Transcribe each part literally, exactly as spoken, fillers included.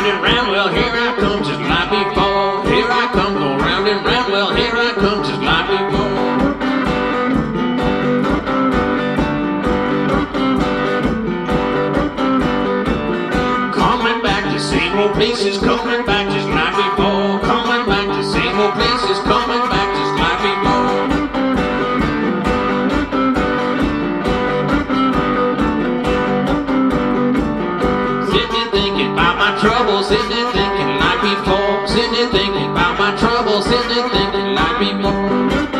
and round, well, here I come just like before. Here I come, go round and round, well, here I come just like before. Coming back to same old places, coming back just like before. Coming back to same old places, coming back just like before. Sitting thinking about my troubles, sitting thinking like before. Sitting thinking about my troubles, sitting thinking like before.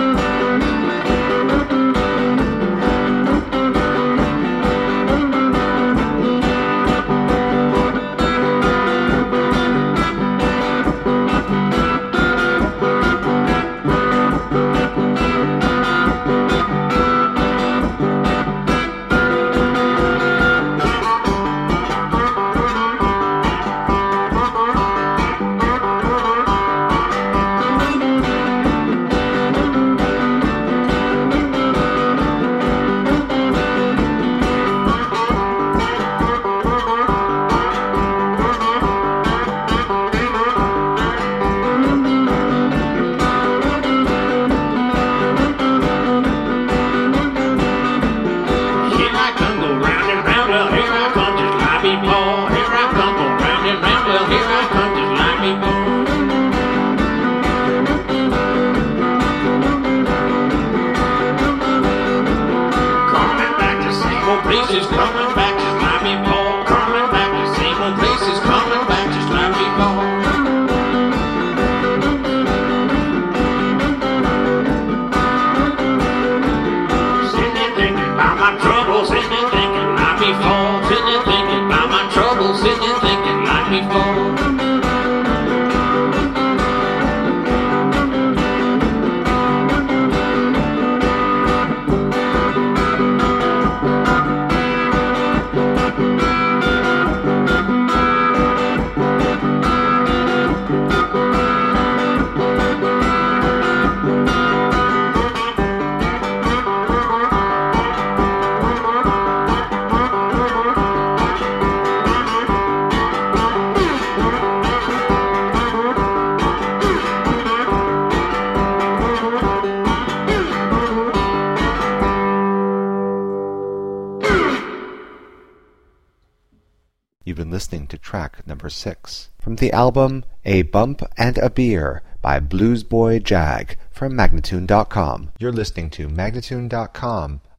Places coming back just like before. Coming back to same old places, coming back just like before. Sitting thinking about my troubles, sitting thinking like before. Sitting thinking about my troubles, sitting thinking like before. You've been listening to track number six from the album A Bump and a Beer by Bluesboy Jag from Magnatune dot com. You're listening to Magnatune dot com,